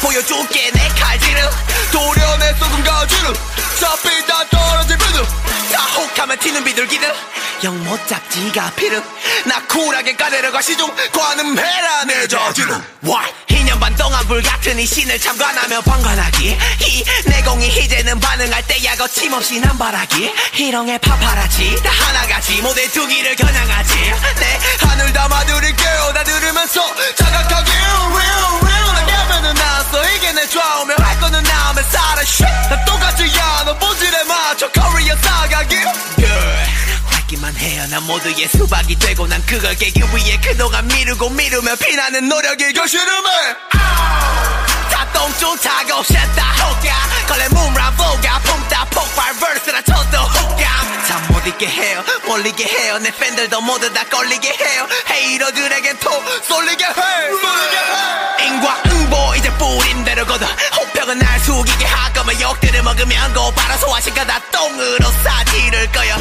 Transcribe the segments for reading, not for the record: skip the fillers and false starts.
보여줄게 내 칼질을 도련의 쏟은 가지를 잡히다 떨어질 비들 다 혹하면 튀는 비둘기들 영 못 잡지가 피름 나 쿨하게 까내려가 시중 관음해라 내 자질을 Why? 2년 반 동안 불같은 이 신을 참관하며 방관하기 이 내공이 이제는 반응할 때야 거침없이 남바라기 희롱의 파파라치 다 하나같이 모델 두기를 겨냥하지 내 하늘 담아드릴게요 다 들으면서 자각하기 real 나가면은 나왔어 이게 내 좌우며 할 거는 나오면 살아 shit 나 똑같지 않아 본질에 맞춰 커리어 쌓아가기 기만 해요 난 모두의 수박이 되고 난 그걸 깨기 위해 그동안 미루며 피나는 노력이 결실음해 다 똥좀 타고 쉣다 호가 걸레 문란 보가 뿜다 폭발 verse라 쳐도 호감 다 못 잊게 해요 몰리게 해요 내 팬들도 모두 다 걸리게 해요 헤이러들에겐 토 쏠리게 해 인과응보 이제 뿌린 대로 걷어 호평은 날 숙이게 할 거면 욕들을 먹으면 고바로 소화시켜 다 똥으로 사지를 거야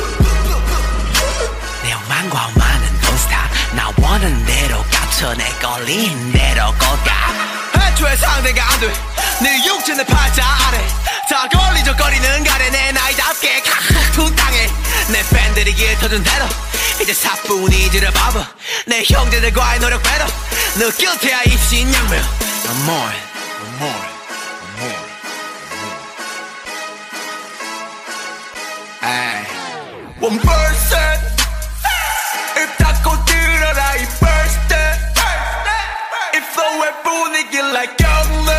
내 욕망과 오만은 돈스타 나 원하는 대로 깝쳐 내 걸린 대로 걷가 애초에 상대가 안돼 네 육체는 팔자 아래 다 걸리적거리는 가래 내 나이답게 툭 당해 내 팬들이 길 터준 대로 이제 사뿐이지를 봐봐 내 형제들과의 노력 배로 느낄 테야 입신양묘 One more One person 입 닫고 들어라 이 birthday If the way 분위기 like 경매